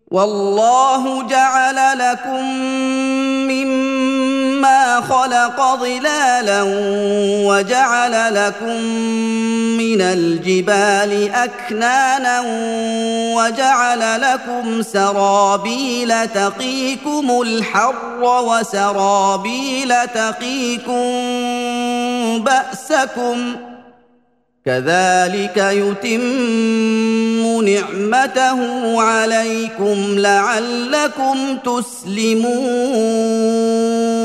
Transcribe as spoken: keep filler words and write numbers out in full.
والله جعل لكم مما خلق ظلالا وجعل لكم من الجبال أكنانا وجعل لكم سرابيل تقيكم الحر وسرابيل تقيكم بأسكم كذلك يتم نعمته عليكم لعلكم تسلمون